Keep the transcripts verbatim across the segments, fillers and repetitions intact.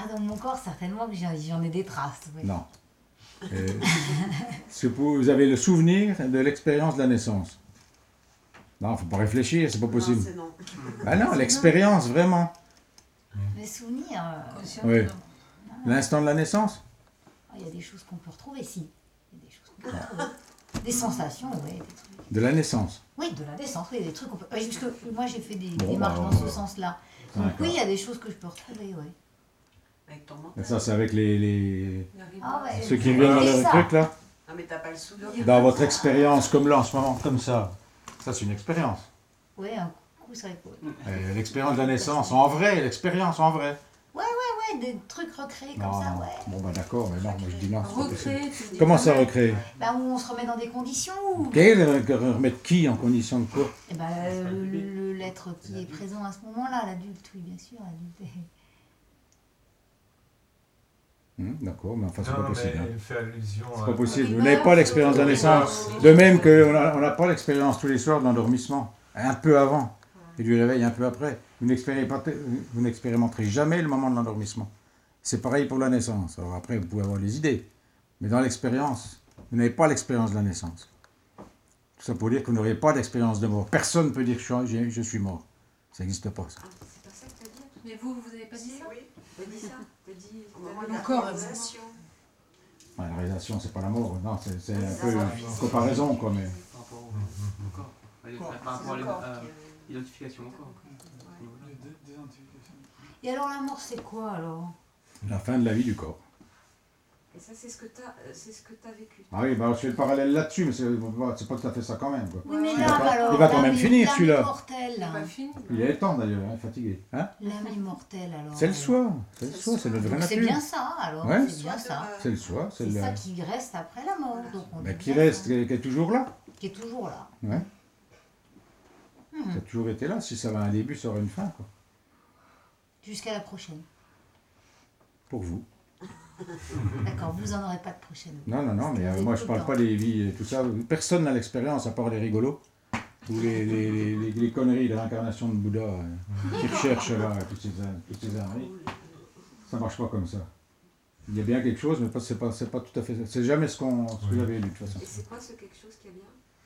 Ah, dans mon corps, certainement que j'en, j'en ai des traces. Oui. Non. Euh, Est-ce que vous avez le souvenir de l'expérience de la naissance? Non, il ne faut pas réfléchir, c'est pas possible. Non, c'est non. Ah non, l'expérience, vraiment. Les souvenirs, euh, Oui. L'instant de la naissance? il y a des choses qu'on peut retrouver, si. Il y a des choses qu'on peut retrouver. Des sensations, oui, des trucs. De la naissance. Oui, de la naissance, oui, des trucs qu'on peut... Oui, parce que moi, j'ai fait des Bon, démarches bah, dans ce euh, sens-là. Donc d'accord. oui, il y a des choses que je peux retrouver, oui. Avec ton Et mental. ça, c'est avec les, les... Ah ouais. ceux qui reviennent dans C'est le ça. truc, là. Ah, mais t'as pas le souvenir. Dans votre expérience, comme là, en ce moment, comme ça. Ça, c'est une expérience. Oui, un coup, ça cool. Euh, L'expérience de la naissance, en vrai, l'expérience en vrai. Ouais, ouais, ouais, des trucs recréés comme Non, ça, non. ouais. Bon, bah d'accord, mais non, moi je dis non, c'est pas possible. Recréer, tu dis Comment pas ça mal. recréer? Ben, où on se remet dans des conditions où... Quel, euh, remettre qui en condition de quoi? Eh ben, le, le- l'être qui est présent à ce moment-là, l'adulte, oui, bien sûr, l'adulte. Hum, D'accord, mais enfin, c'est Non, pas mais possible. hein. il fait allusion C'est à... pas possible. Oui, Vous n'avez bah, pas l'expérience de la oui, naissance. bah, De même qu'on n'a on n'a pas l'expérience tous les soirs de l'endormissement. Un peu avant. Et du réveil un peu après. Vous n'expérimenterez, vous n'expérimenterez jamais le moment de l'endormissement. C'est pareil pour la naissance. Alors après, vous pouvez avoir les idées. Mais dans l'expérience, vous n'avez pas l'expérience de la naissance. Tout ça pour dire que vous n'aurez pas d'expérience de mort. Personne ne peut dire que je suis, je suis mort. Ça n'existe pas, ça. Ah, c'est pas ça que t'as dit? Mais vous, vous avez pas dit ça? Oui, t'as dit ça. T'as dit au moment de Mon la corps, réalisation. Ouais, la réalisation, c'est pas la mort. Non, c'est, c'est un peu ça, une comparaison, quoi. Mais... Par rapport au, au corps. Allez, Par rapport à C'est le corps qui, euh, l'identification au corps. Et alors, la mort, c'est quoi, alors? La fin de la vie du corps. Et ça, c'est ce que t'as, euh, c'est ce que t'as vécu. Ah oui, bah, je fais le parallèle là-dessus, mais c'est, c'est pas tout à fait ça quand même, quoi. Oui, mais Il là, va pas- alors... il va quand l'âme même est- finir, l'âme celui-là. immortelle, Il là. n'est pas fini. Il est temps d'ailleurs, hein, fatigué. Hein? L'âme immortelle, alors... C'est le soi, c'est le soi, c'est notre vraie Donc, c'est nature. bien ça, alors, Ouais. c'est bien ça. C'est le soi, c'est C'est le... ça qui reste après la mort, donc on Ben, dit qui bien reste, ça. qui est, qui est toujours là. Qui est toujours là. Ouais. Hmm. Ça a toujours été là. Si ça avait un début, ça aurait une fin, quoi. Jusqu'à la prochaine. Pour vous. D'accord, vous en aurez pas de prochaine. Non, non, non, Parce que mais vous euh, êtes moi tout je le parle temps. pas des vies et tout ça. Personne n'a l'expérience à part les rigolos. Ou les, les, les, les- les conneries de l'incarnation de Bouddha euh, qui recherchent là, toutes ces, toutes ces âneries. Ça marche pas comme ça. Il y a bien quelque chose, mais pas, c'est, pas, c'est pas tout à fait ça. C'est jamais ce, qu'on, ce que Oui. j'avais lu de toute façon. Et c'est quoi ce quelque chose qui est bien?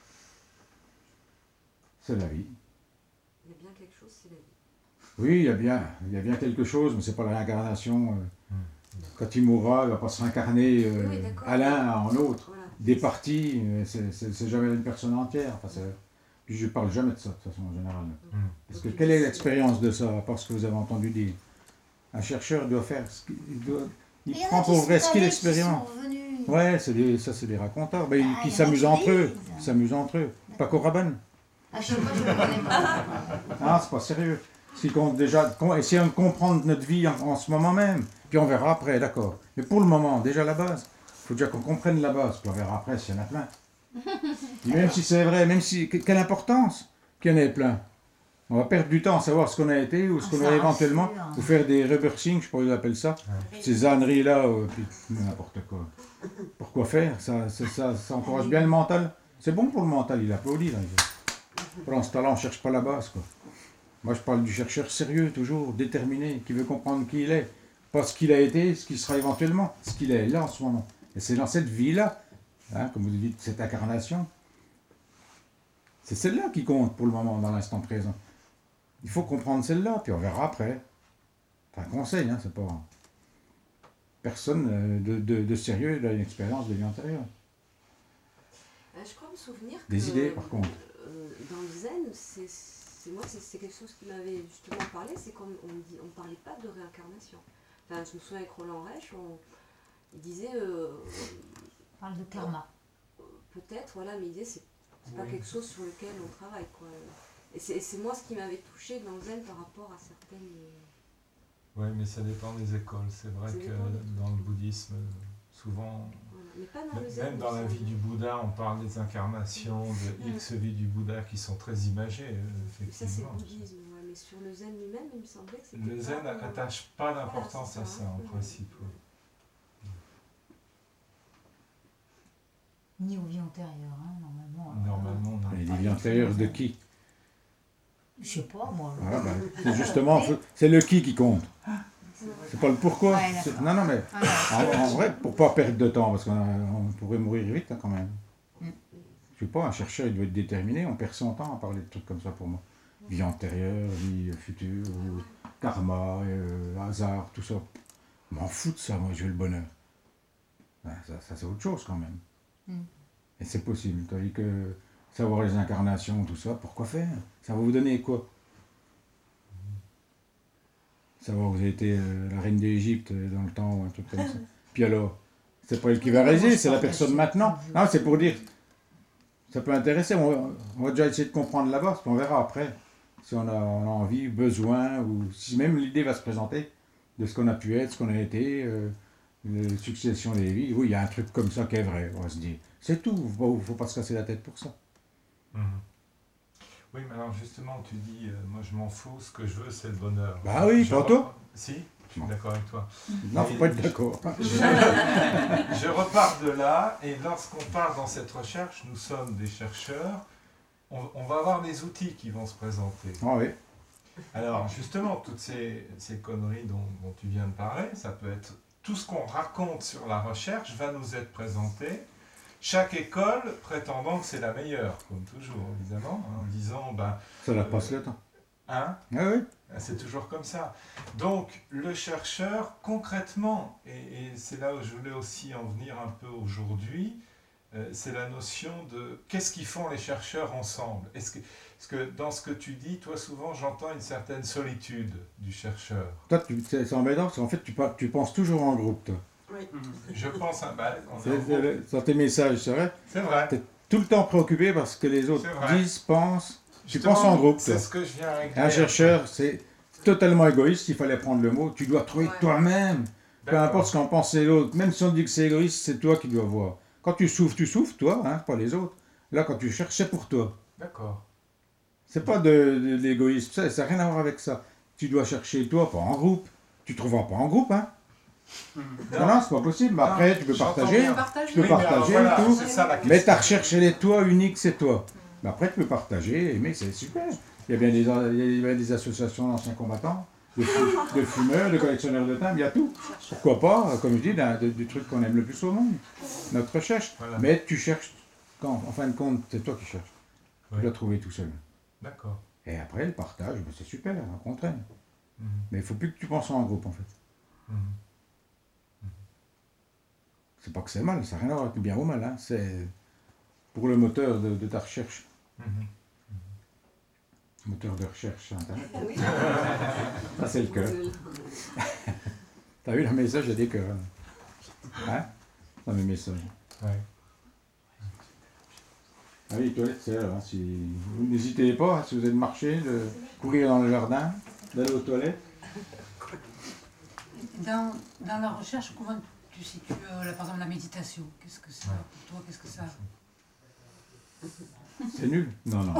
C'est la vie. Il y a bien quelque chose, c'est la vie. Oui, il y a bien, il y a bien quelque chose, mais c'est pas la réincarnation. euh. Quand il mourra, il va pas se réincarner euh, Oui, d'accord. à l'un en l'autre. Voilà. Des parties, euh, c'est, c'est, c'est jamais une personne entière. Enfin, c'est- puis je parle jamais de ça de toute façon en général. Parce que quelle est l'expérience de ça, à part ce que vous avez entendu dire? Un chercheur doit faire ce qu'il il doit. Il Et y en a prend qui pour sont vrai ce qu'il allés, qui expérimente. sont revenus. Ouais, c'est des, ça c'est des raconteurs, ben, Ah, qui y en a s'amusent qui entre eux. lisent. Ils s'amusent entre eux. Paco Rabanne. Ah, je sais pas, je ne connais pas. Ah, c'est pas sérieux. Ce qui compte déjà, con- essayons de comprendre notre vie en, en ce moment même, puis on verra après, d'accord. Mais pour le moment, déjà la base. Il faut déjà qu'on comprenne la base, puis on verra après s'il y en a plein. Et même si c'est vrai, même si. que- Quelle importance qu'il y en ait plein. On va perdre du temps à savoir ce qu'on a été ou ce Ah, qu'on ça aurait éventuellement, rassure. ou faire des reversing, je sais pas comment ils appellent ça, ces âneries-là, euh, puis n'importe quoi. Pourquoi faire ça, ça, ça, ça encourage bien le mental. C'est bon pour le mental, il applaudit. Là. Pendant ce temps-là, on ne cherche pas la base. Quoi. Moi, je parle du chercheur sérieux, toujours, déterminé, qui veut comprendre qui il est. Pas ce qu'il a été, ce qu'il sera éventuellement, ce qu'il est là en ce moment. Et c'est dans cette vie-là, hein, comme vous dites, cette incarnation, c'est celle-là qui compte pour le moment, dans l'instant présent. Il faut comprendre celle-là, puis on verra après. C'est un conseil, hein, c'est pas... Personne euh, de, de, de sérieux a une expérience de vie antérieure. Euh, je crois me souvenir que... Des idées, par contre. euh, dans le zen, c'est, c'est moi, c'est, c'est quelque chose qui m'avait justement parlé, c'est qu'on on dit, on parlait pas de réincarnation. Enfin, je me souviens avec Roland Reich, on, il disait... euh, On parle de karma. peut-être, voilà, mais il disait c'est, c'est pas Oui. quelque chose sur lequel on travaille, quoi. Et c'est, c'est moi ce qui m'avait touché dans le zen par rapport à certaines... Oui, mais ça dépend des écoles. C'est vrai Ça que dépend des- dans le bouddhisme, souvent, Voilà. Mais pas dans le même zen. même dans il la me vie semble. du Bouddha, on parle des incarnations, de X vies du Bouddha qui sont très imagées, euh, Ça, c'est le effectivement. bouddhisme, ouais, mais sur le zen lui-même, il me semblait que c'était Le zen pas... n'attache pas d'importance Voilà, à c'est ça, ça, en oui. principe. oui. Ni aux vies antérieures, hein, normalement. Normalement, non. Et les vies antérieures de qui? Je sais pas, moi. Voilà, ben, c'est justement, c'est le qui qui compte. C'est C'est pas le pourquoi. Ouais, c'est- d'accord. non, non, mais Ah, en, en vrai, pour pas perdre de temps, parce qu'on a- on pourrait mourir vite hein, quand même. Mm. Je sais pas, un chercheur, il doit être déterminé, on perd son temps à parler de trucs comme ça pour moi. Vie antérieure, vie future, ou karma, euh, hasard, tout ça. Je m'en fous de ça, moi, je veux le bonheur. Ben, ça, ça, c'est autre chose quand même. Mm. Et c'est possible. Tu as dit que savoir les incarnations, tout ça, pourquoi faire? Ça va vous donner quoi? Savoir que vous avez été euh, la reine d'Égypte euh, dans le temps ou un truc comme ça. Puis alors, c'est pas elle qui va Oui, moi, réaliser, je c'est la partage personne ce maintenant. point de vue. Non, c'est pour dire, ça peut intéresser. On va, on va déjà essayer de comprendre la base, puis on verra après si on a, on a envie, besoin, ou si même l'idée va se présenter de ce qu'on a pu être, ce qu'on a été, euh, une succession des vies. Oui, il y a un truc comme ça qui est vrai, on va se dire. C'est tout, il faut, faut pas se casser la tête pour ça. Mhm. Oui, mais alors justement, tu dis, euh, moi je m'en fous, ce que je veux, c'est le bonheur. Bah oui, Je pas re- toi. Si, je suis Non. d'accord avec toi. Non, faut pas être d'accord. Je, je repars de là, et lorsqu'on part dans cette recherche, nous sommes des chercheurs, on, on va avoir des outils qui vont se présenter. Ah oui. Alors justement, toutes ces, ces conneries dont, dont tu viens de parler, ça peut être tout ce qu'on raconte sur la recherche va nous être présenté. Chaque école prétendant que c'est la meilleure, comme toujours évidemment, hein, en disant, ben, Ça leur passe le temps. hein, Ah oui. c'est toujours comme ça. Donc, le chercheur, concrètement, et, et c'est là où je voulais aussi en venir un peu aujourd'hui, euh, c'est la notion de qu'est-ce qu'ils font les chercheurs ensemble. Est-ce que, parce que dans ce que tu dis, toi, souvent, j'entends une certaine solitude du chercheur. Toi, tu- c'est c'est embêtant parce qu'en fait, tu, par- tu penses toujours en groupe, toi. Oui. Je pense, hein, bah, on est C'est- en c'est le- Dans tes messages, c'est vrai. C'est vrai. T'es tout le temps préoccupé par ce que les autres C'est vrai. disent, pensent. Tu Justement, penses en groupe, toi. C'est ce que je viens à régler. Un chercheur, c'est totalement égoïste, il fallait prendre le mot. Tu dois trouver Ouais. toi-même. Peu D'accord. importe ce qu'en pense l'autre. Même si on dit que c'est égoïste, c'est toi qui dois voir. Quand tu souffres, tu souffres, toi, hein, pas les autres. Là, quand tu cherches, c'est pour toi. D'accord. C'est pas de, de, de l'égoïsme, ça n'a rien à voir avec ça. Tu dois chercher toi, pas en groupe. Tu trouveras pas en groupe, hein. Non, non, c'est pas possible. Mais Non, après, tu peux j'entends partager. bien. Partager. Tu peux Oui, mais alors, partager voilà, et tout. c'est ça la Mais question. ta recherche, elle est toi, unique, c'est toi. Mais après, tu peux partager, aimer, c'est super. Il y a bien des, il y a bien des associations d'anciens combattants, de, fu- de fumeurs, de collectionneurs de timbres, il y a tout. Pourquoi pas, comme je dis, d'un- de- du truc qu'on aime le plus au monde, notre recherche. Voilà. Mais tu cherches, quand, en fin de compte, c'est toi qui cherches. Oui. Tu dois trouver tout seul. D'accord. Et après, le partage, ben, c'est super, on contraint. Mhm. Mais il faut plus que tu penses en groupe, en fait. Mhm. C'est pas que c'est mal, ça n'a rien à voir avec le bien ou mal. Hein. C'est pour le moteur de, de ta recherche. Mhm. Moteur de recherche sur Internet. Oui. Ça, c'est le cœur. T'as vu le message, il y a des cœurs. Hein? Dans mes messages. Ouais. Ah oui, les toilettes, c'est là. Hein, si... Vous n'hésitez pas, hein, si vous êtes marché, de courir dans le jardin, d'aller aux toilettes. Dans, dans la recherche, comment tu situes, euh, là, par exemple, la méditation? Qu'est-ce que c'est Ouais. pour toi? Qu'est-ce que ça... C'est nul? Non, non.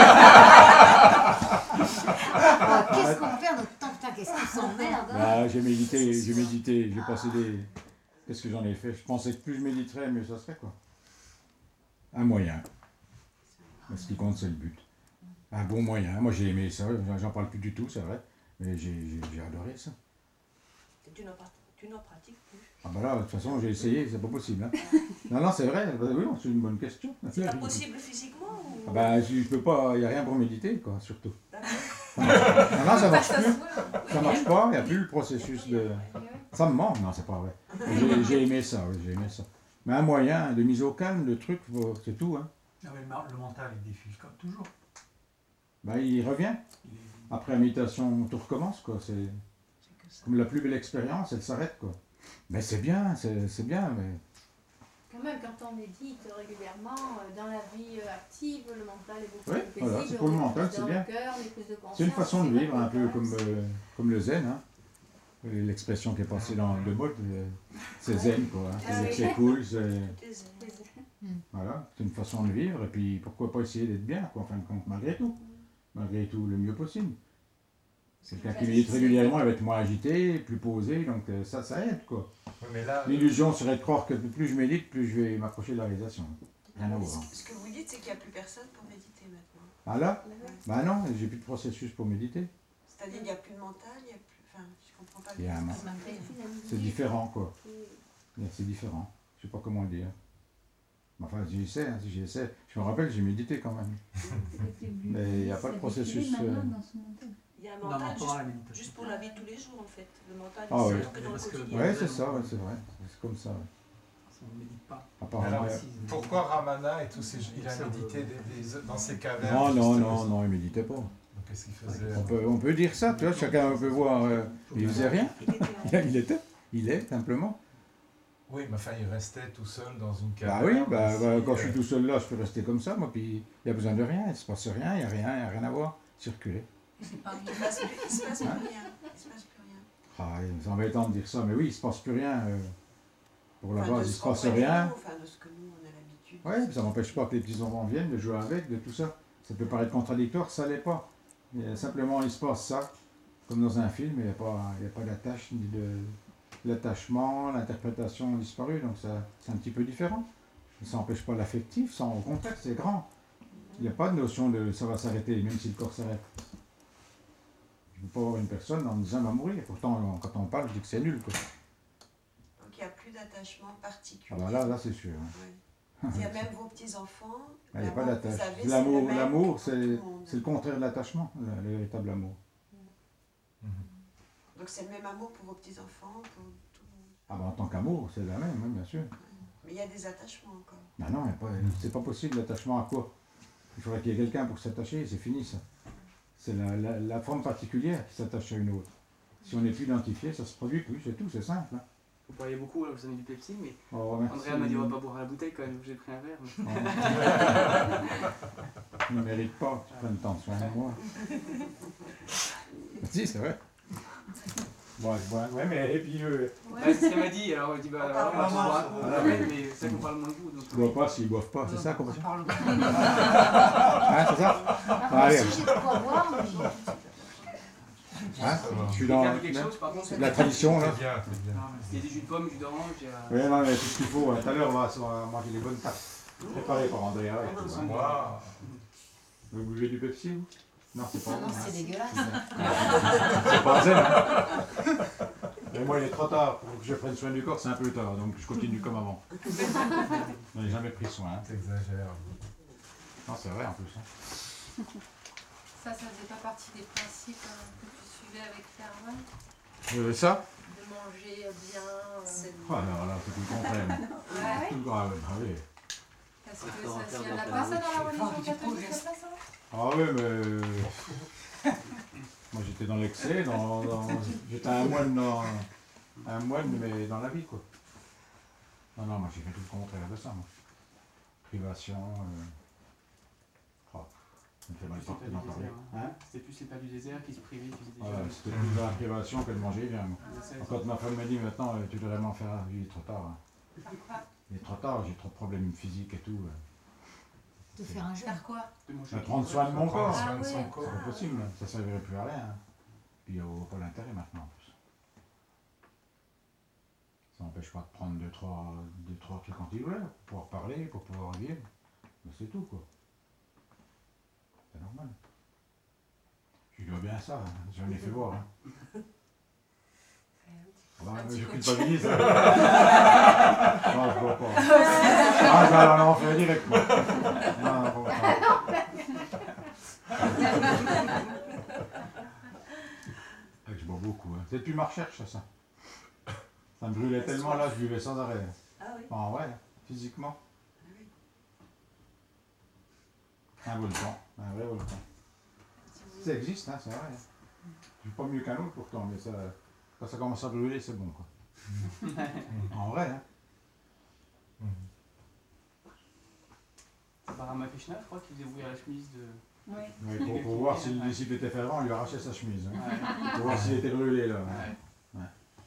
Ah, qu'est-ce qu'on perd notre temps, putain, qu'est-ce qu'on s'emmerde, hein. Bah, j'ai médité, j'ai médité, j'ai passé des... Qu'est-ce que j'en ai fait? Je pensais que plus je méditerais, mieux ça serait, quoi. Un moyen. Mais ce qui compte, c'est le but. Un bon moyen. Moi, j'ai aimé ça, j'en- j'en parle plus du tout, c'est vrai. Mais j'ai j'ai- j'ai adoré ça. Tu n'en prat- tu n'en pratiques plus. Ah bah là, de toute façon, j'ai essayé, c'est pas possible. Hein. Non, non, c'est vrai, bah oui, c'est une bonne question. C'est pas possible physiquement ou... Ah bah, je, je peux pas, il n'y a rien pour méditer, quoi, surtout. D'accord. Non, non, ça marche Ça plus. se voit. Ça marche pas, il n'y a plus le processus de... Ça me manque, non, c'est pas vrai. J'ai j'ai aimé ça, oui, j'ai aimé ça. Mais un moyen de mise au calme, le truc, faut- c'est tout. Hein. Non, mais le, mar- le mental, il défile comme toujours. Bah, il revient. Il est- Après la méditation, tout recommence, quoi. C'est C'est que ça. comme la plus belle expérience, elle s'arrête, quoi. Mais c'est bien, c'est c'est bien, mais... Quand même, quand on médite régulièrement, euh, dans la vie euh, active, le mental est beaucoup Oui, plus voilà, paisible. c'est pour le on est mental, plus c'est dans bien. le cœur, on est plus de conscience, C'est une façon de c'est vivre, un peu vrai, comme, c'est- euh, comme le zen, hein. Euh, L'expression qui est passée dans le mode, euh, c'est zen, quoi. Hein. Ah C'est oui. c'est cool, c'est... Des- Voilà, c'est une façon de vivre, et puis pourquoi pas essayer d'être bien, quoi, en fin de compte, malgré tout. Malgré tout, le mieux possible. Quelqu'un qui médite régulièrement, il va être moins agité, plus posé, donc euh, ça, ça aide, quoi. Oui, mais là, L'illusion serait de croire que plus je médite, plus je vais m'approcher de la réalisation. Rien à voir. Ce ce que vous dites, c'est qu'il n'y a plus personne pour méditer maintenant. Ah là? Bah non, j'ai plus de processus pour méditer. C'est-à-dire qu'il n'y a plus de mental, il n'y a plus... Enfin, je comprends pas Il y a un bien. manque. C'est différent, quoi. C'est différent. Je sais pas comment le dire. Enfin, j'y essaie, hein, si j'y essaie. Je me rappelle, j'ai médité quand même. Mais il n'y a pas de processus. euh, Il y a un Non, mental non, juste, pas la méditation. juste pour la vie de tous les jours en fait. Le mental, Ah c'est ouais. surtout que dans le Parce que- quotidien. Ouais, c'est ça, ouais, c'est vrai. C'est comme ça. Ouais. On ne médite pas. Apparemment. Alors, il y a- pourquoi Ramana et tous ces il a médité des- des- dans ses cavernes? Non, non, justement. non, non, il méditait pas. Donc, qu'est-ce qu'il faisait? On peut, on peut dire ça, tu vois, chacun peut voir. euh, il faisait rien. Il était en- Il était. Il est, simplement. Oui, mais enfin, il restait tout seul dans une Bah caverne. oui, bah, aussi, bah, quand je euh, suis tout seul là, je peux rester comme ça, moi, puis il n'y a besoin de rien, il ne se passe rien, il n'y a rien, il n'y a rien à voir. Circuler. C'est pas Il se passe plus- il se passe plus rien. Il se passe plus rien. Ah, c'est embêtant de dire ça, mais oui, il ne se passe plus rien. euh, pour la Enfin, de base, il ne ce se qu'on passe connaît, rien. nous, Enfin, de ce que nous, on a l'habitude. Oui, ça n'empêche pas que les petits-enfants viennent, de jouer avec, de tout ça. Ça peut paraître contradictoire, ça ne l'est pas. Mais simplement, il se passe ça, comme dans un film, il n'y a pas, il y a pas d'attache, ni de l'attachement, l'interprétation a disparu, donc ça, c'est un petit peu différent. Ça n'empêche pas l'affectif, ça, au contraire, c'est grand. Il n'y a pas de notion de ça va s'arrêter, même si le corps s'arrête. Je ne peux pas avoir une personne en me disant elle va mourir. Pourtant, quand on parle, je dis que c'est nul, quoi. Donc il n'y a plus d'attachement particulier. Ah bah là, là, c'est sûr. hein. Ouais. Il y a même vos petits-enfants. Il n'y a pas l'amour que vous d'attache. avez, c'est L'amour, le même l'amour, pour c'est tout le monde. c'est le contraire de l'attachement, le, le véritable amour. Donc c'est le même amour pour vos petits-enfants, pour tout le monde. Ah bah en tant qu'amour, c'est la même, oui, bien sûr. Mais il y a des attachements encore. Ben non, y a pas, c'est pas possible l'attachement à quoi? Il faudrait qu'il y ait quelqu'un pour s'attacher, c'est fini ça. C'est la, la, la forme particulière qui s'attache à une autre. Si on n'est plus identifié, ça se produit plus, c'est tout, c'est simple. Hein. Vous parliez beaucoup, là, vous avez du Pepsi, mais Oh, merci. Andrea m'a dit on va pas boire à la bouteille quand même, j'ai pris un verre. Mais... Je ne mérite pas que tu prennes tant soin de moi. Si, c'est vrai. Bon, ouais, ouais, mais et puis, euh, Ouais, c'est ce qu'elle m'a dit, alors elle dit bah On alors, parle on va moins. boire un coup, Ah, ouais, mais c'est ça qu'on parle moins de vous. Donc... je ne bois pas s'ils ne boivent pas, c'est ça qu'on on va parle Hein, c'est ça Ah, Allez. si j'ai de quoi boire, mais j'ai- hein? Je suis Quelqu'un dans veut quelque chose, par contre, la tradition, là. C'est bien, c'est bien. il y a des jus de pommes, jus d'orange, il y a... Oui, non, mais tout ce qu'il faut. Tout à l'heure, on va, on va manger les bonnes tartes. Préparées par Andrea. et tout, hein. Waouh. Vous buvez du Pepsi, vous? Non, c'est pas Ah non, bon, hein. c'est dégueulasse. C'est pas zen, hein. Mais moi, il est trop tard. Pour que je prenne soin du corps, c'est un peu tard. Donc, je continue comme avant. Je n'ai jamais pris soin. Hein. T'exagères. Non, c'est vrai en plus. Hein. Ça, ça faisait pas partie des principes hein, que tu suivais avec Fervin, Euh, ça de manger bien. euh, Oh, alors là, c'est tout le contraire. Ouais, Tout le grave. Ah oui. parce que ça, il y en a pas ça dans la religion catholique, c'est pas ça? Ah oui, mais. Moi, j'étais dans l'excès. Dans, dans... J'étais un moine, dans... un moine, mais dans la vie, quoi. Non, non, moi, j'ai fait tout le contraire de ça, moi. Privation. Euh... Oh, ça me fait mal C'est porter pas d'en du parler. désert, hein. Hein? C'était plus les pas du désert qui se privaient, qui faisaient des Voilà, choses. c'était plus la privation que de manger bien. Moi. Ouais, ça, Quand ma femme m'a dit maintenant, euh, tu dois vraiment faire. Il est trop tard. hein. Il est trop tard, j'ai trop de problèmes physiques et tout. euh. De faire un jeûne. Faire quoi? de manger Je vais prendre soin de mon corps. Prendre soin de Ah son ouais. corps. C'est pas possible, ça ne servirait plus à rien. hein. Puis il n'y a pas l'intérêt maintenant en plus. Ça n'empêche pas de prendre deux, trois, deux, trois trucs antidouleurs pour pouvoir parler, pour pouvoir vivre. Mais c'est tout quoi. C'est normal. Je lui dois bien ça, hein. J'en ai fait voir. Hein. Ah, je culpabilise. Non, je vois pas. Ah, je vais aller en enfer direct, moi. Non, non, pas Ah, je bois beaucoup. Hein. C'est plus ma recherche, ça. Ça me brûlait tellement là, je buvais sans arrêt. Ah oui. Ah ouais, physiquement. Un volcan, un vrai volcan. Ça existe, hein, c'est vrai. Je suis pas mieux qu'un autre pourtant, mais ça, quand ça commence à brûler, c'est bon quoi. En vrai, hein. C'est Barama Krishna, je crois, qui faisait ouvrir la chemise de... Oui. Mais pour, pour voir si le disciple était fervent, on lui arrachait sa chemise. Hein. Ouais. Pour voir s'il était brûlé là. Ouais. Ouais.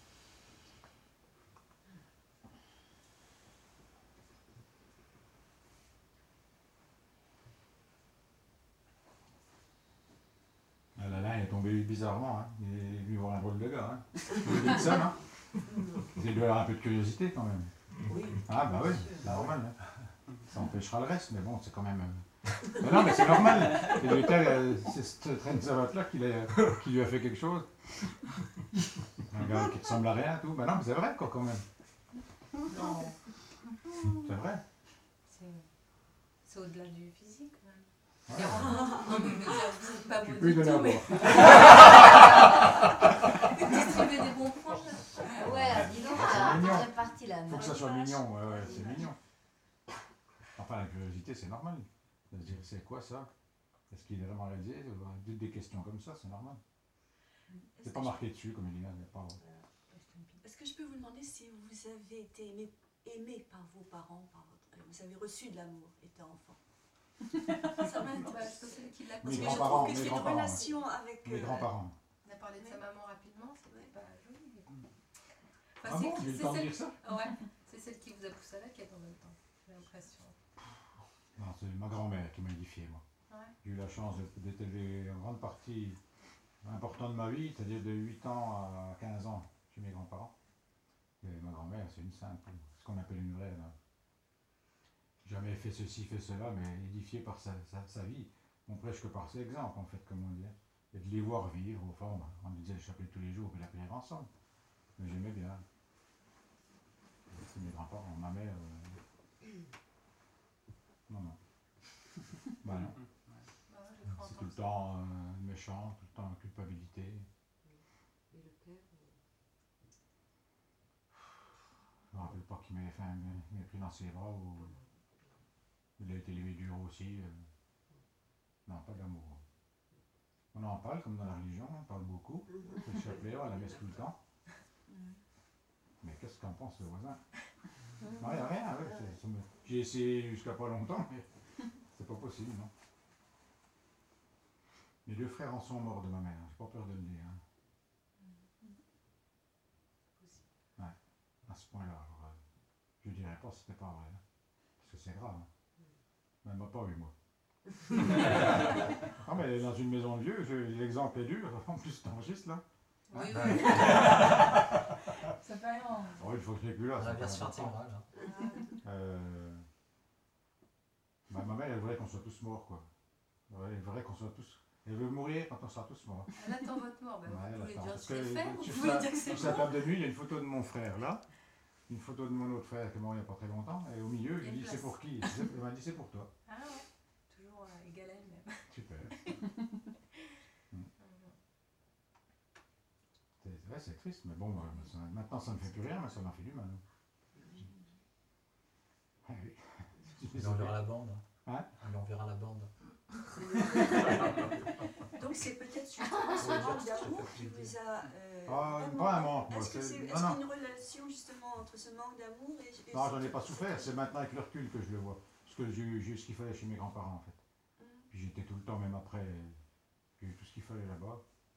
Ah, la laine est tombée bizarrement, hein. Il est venu voir un drôle de gars. Hein. Il est ça, hein. Il doit avoir un peu de curiosité quand même. Oui. Ah bah oui, c'est normal. Hein. Ça empêchera le reste, mais bon, c'est quand même. euh, Mais non, mais c'est normal. Et le gars, euh, c'est cette traîne savate là qui, l'a- qui lui a fait quelque chose. Un gars qui ressemble à rien, tout. Ben non, mais c'est vrai, quoi, quand même. Non, C'est vrai. c'est c'est au-delà du physique, quand même. Ouais. Non, mais je veux dire, vous n'êtes pas Tu beau peux lui du donner à tout, mais boire. distribuer des bons points. Ouais, dis donc, C'est t'as mignon. réparti la Faut que ça main. soit mignon, ouais, ouais, c'est mignon. Enfin, la curiosité, c'est normal. De se dire, c'est quoi ça? Est-ce qu'il est vraiment réalisé? Des des questions comme ça, c'est normal. Est-ce C'est que pas je- marqué dessus, comme il dit, il n'y a pas... Est-ce que je peux vous demander si vous avez été aimé, aimé par vos parents, par votre, vous avez reçu de l'amour étant enfant? Ça Bah, m'intéresse. je pense que c'est qui l'a Parce Mes que je grands-parents, trouve que mes c'est une grands-parents, relation avec... Mes euh, grands-parents. On a parlé de sa maman rapidement, c'était pas joli. mais bon. Enfin, Ah c'est- bon, j'ai eu le c'est temps de celle- dire ça? Ouais, c'est celle qui vous a poussé à la quête en même temps, j'ai l'impression. Non, c'est ma grand-mère qui m'a édifié, moi. Ouais. J'ai eu la chance d'être- d'être élevé en grande partie importante de ma vie, c'est-à-dire de huit ans à quinze ans chez mes grands-parents. Et ma grand-mère, c'est une sainte, ce qu'on appelle une vraie. Là. Jamais fait ceci, fait cela, mais édifiée par sa, sa, sa vie. On prêche que par ses exemples, en fait, comme on dit. Et de les voir vivre, enfin, on disait le chapelet tous les jours, et la prière ensemble. Mais j'aimais bien. C'est mes grands-parents, ma mère. Euh... Non, non. Bah non. Bah ouais, j'ai cru C'est tout le entendre ça. temps euh, méchant, tout le temps culpabilité. Et le père euh, Je me rappelle pas qu'il m'avait fait un mépris dans ses bras ou il a été élevé dur aussi. euh. Non, pas d'amour. On en parle comme dans la religion, on parle beaucoup. C'est le chapelet, on la messe tout le temps. Mais qu'est-ce qu'en pense le voisin? Non, il n'y a rien. Ouais, c'est- ça me- J'ai essayé jusqu'à pas longtemps, mais c'est pas possible, non. Mes deux frères en sont morts de ma mère, j'ai pas peur de le dire. hein. Ouais, à ce point-là. alors, euh, Je dirais pas que c'était pas vrai. hein. Parce que c'est grave. hein. Mais elle m'a pas eu, moi. Ah, mais dans une maison de vieux, je- l'exemple est dur. En plus, t'enregistres là. Oui, Ah, oui. Ça fait rien. Oh, il faut que je plus là. On c'est a pas bien se important. là. Euh... bah, ma mère, elle voudrait qu'on soit tous morts, quoi. Ouais, elle voudrait qu'on soit tous. Elle veut mourir quand on sera tous morts. Elle attend votre mort. Bah, Ouais, vous elle pouvez attend. dire Parce c'est que fait, vous sur pouvez sa- dire que c'est sur sa bon. table de nuit, il y a une photo de mon frère là, une photo de mon autre frère qui est mort il n'y a pas très longtemps, et au milieu, Il y je a lui une dis c'est place. pour qui? C'est- Elle m'a dit c'est pour toi. Ah ouais, toujours euh, égal à elle-même. Super. Mm. C'est ouais, c'est triste, mais bon, euh, ça- maintenant ça ne fait plus rien, mais ça m'a fait du mal. Ah oui. Il lui enverra la bande. Hein? Il lui enverra la bande. Donc c'est peut-être justement ce manque d'amour qui vous a... euh, Ah, vraiment- pas un manque, moi. Est-ce que c'est- c'est- non, est-ce qu'il y non. a une relation justement entre ce manque d'amour et... et Non, ce- j'en ai pas souffert, c'est maintenant avec le recul que je le vois. Parce que j'ai eu j'ai eu ce qu'il fallait chez mes grands-parents en fait. Puis j'étais tout le temps, même après, j'ai eu tout ce qu'il fallait là-bas.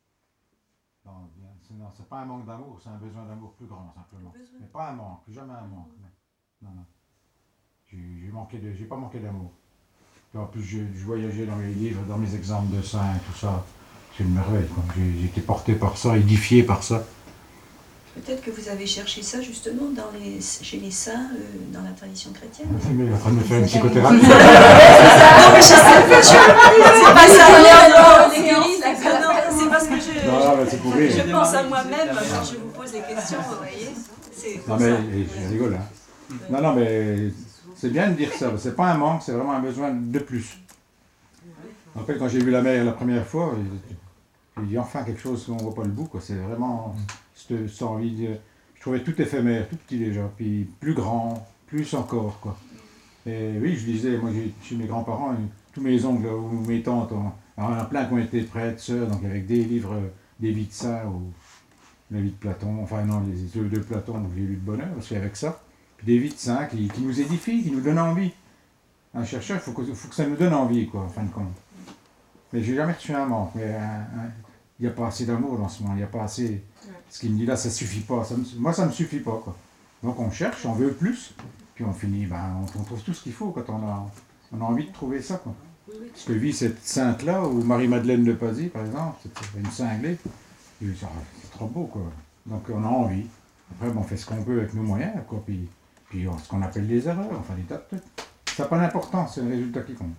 Non, bien, c'est, non, c'est pas un manque d'amour, c'est un besoin d'amour plus grand simplement. Besoin. Mais pas un manque, jamais un manque. Non, non. non. J'ai, j'ai, manqué de, j'ai pas manqué d'amour. Puis en plus, je, je voyageais dans mes livres, dans mes exemples de saints et tout ça. C'est une merveille, quoi. J'ai, j'ai été porté par ça, édifié par ça. Peut-être que vous avez cherché ça justement dans les, chez les saints, euh, dans la tradition chrétienne. Mais il est en train de me faire une psychothérapie. Non, mais je sais pas, je c'est pas ça, non, non, non, c'est parce que je, Non, non, mais c'est pour rire. je pense à moi-même quand je vous pose des questions, vous voyez. C'est Non pour mais ça. et je rigole hein. Non non mais c'est bien de dire ça, c'est pas un manque, c'est vraiment un besoin de plus. En fait quand j'ai vu la mer la première fois, j'ai dit enfin quelque chose qu'on voit pas le bout quoi, c'est vraiment cette, cette envie de... Je trouvais tout éphémère, tout petit déjà, puis plus grand, plus encore quoi. Et oui je disais, moi j'ai chez mes grands-parents, tous mes oncles ou mes tantes, on, il y en a plein qui ont été prêtres, sœurs, donc avec des livres, des vies de saints ou la vie de Platon, enfin non, les œuvres de Platon, j'ai lu de bonheur aussi avec ça. Puis des vies de saints qui, qui nous édifient, qui nous donnent envie. Un chercheur, il faut que, faut que ça nous donne envie, quoi, en fin de compte. Mais j'ai jamais reçu un manque. Mais il n'y a pas assez d'amour dans ce monde, il n'y a pas assez. Ce qu'il me dit là, ça suffit pas. Ça me, moi, ça me suffit pas, quoi. Donc on cherche, on veut plus, puis on finit, ben, on, on trouve tout ce qu'il faut quand on a, on a envie de trouver ça, quoi. Parce que vit cette sainte-là, ou Marie-Madeleine de Pazy, par exemple, c'est une cinglée. Et c'est c'est trop beau, quoi. Donc on a envie. Après, bon, on fait ce qu'on peut avec nos moyens, quoi. Puis, puis on- ce qu'on appelle des erreurs, enfin des tas de trucs. Ça n'a pas d'importance, c'est le résultat qui compte.